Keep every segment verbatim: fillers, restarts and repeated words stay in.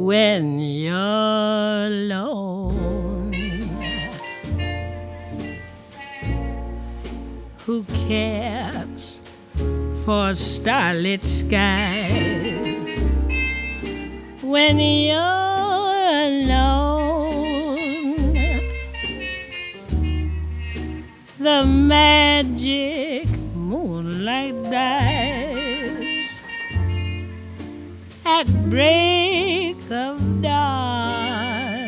when you're alone. Who cares for starlit skies when you're alone? The magic moonlight dies at break of dawn.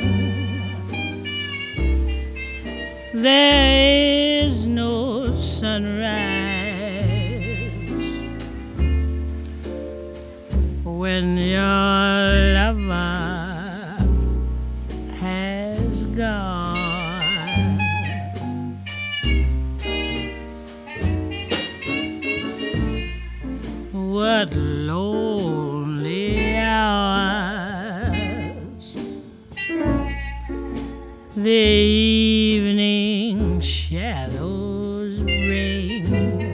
There is no sunrise when your lover has gone. What lonely hours the evening shadows bring.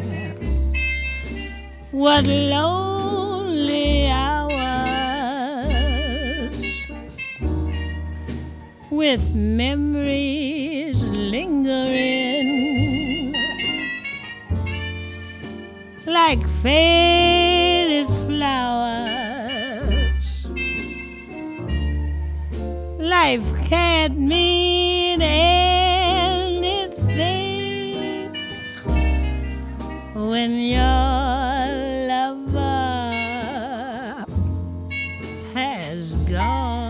What lonely hours with memories lingering like faded flowers. Life can't mean anything when your lover has gone.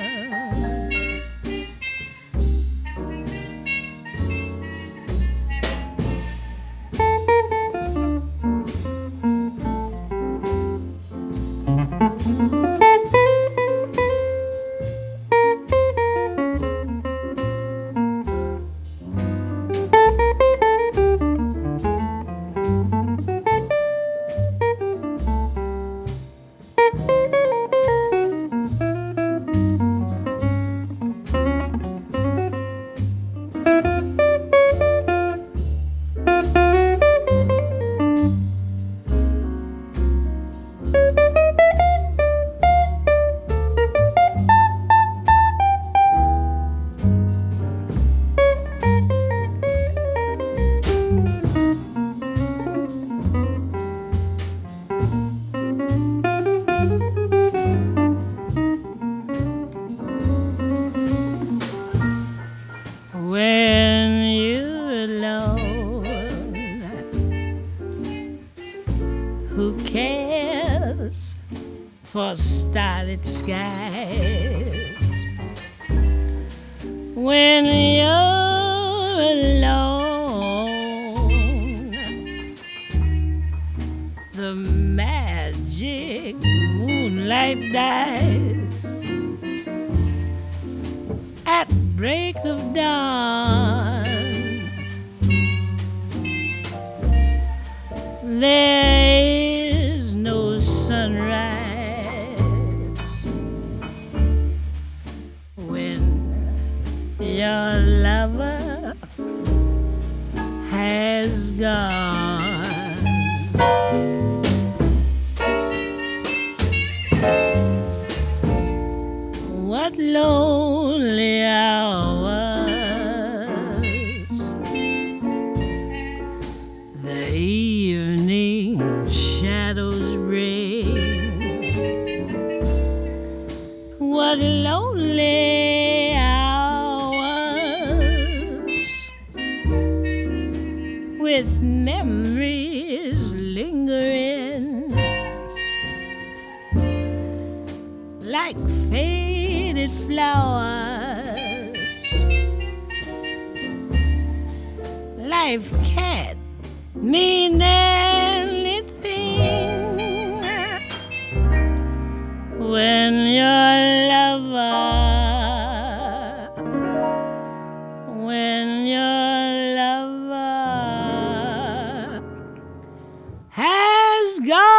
When you're alone, who cares for starlit skies? When you're alone, the magic moonlight dies at break of dawn. There is no sunrise when your lover has gone. What lonely hours the evening shadows bring. What lonely hours with memories lingering like faded flowers. Life can't mean anything when your lover, when your lover has gone.